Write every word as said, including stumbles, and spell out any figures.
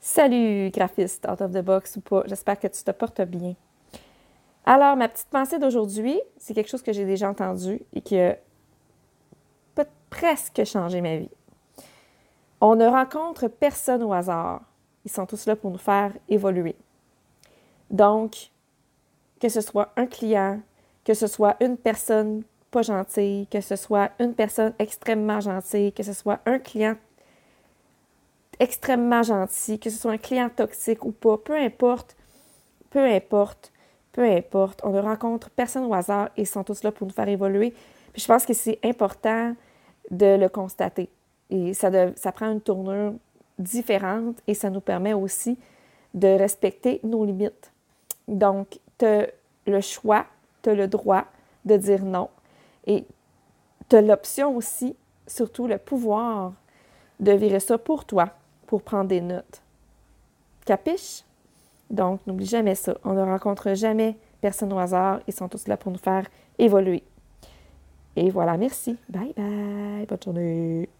Salut, graphiste, out of the box ou pas. J'espère que tu te portes bien. Alors, ma petite pensée d'aujourd'hui, c'est quelque chose que j'ai déjà entendu et qui a peut- presque changé ma vie. On ne rencontre personne au hasard. Ils sont tous là pour nous faire évoluer. Donc, que ce soit un client, que ce soit une personne pas gentille, que ce soit une personne extrêmement gentille, que ce soit un client extrêmement gentil, que ce soit un client toxique ou pas, peu importe, peu importe, peu importe, on ne rencontre personne au hasard et ils sont tous là pour nous faire évoluer. Puis je pense que c'est important de le constater. Et ça, de, ça prend une tournure différente et ça nous permet aussi de respecter nos limites. Donc, tu as le choix, tu as le droit de dire non. Et tu as l'option aussi, surtout le pouvoir, de virer ça pour toi, pour prendre des notes. Capiche? Donc, n'oublie jamais ça. On ne rencontre jamais personne au hasard. Ils sont tous là pour nous faire évoluer. Et voilà, merci. Bye bye. Bonne journée.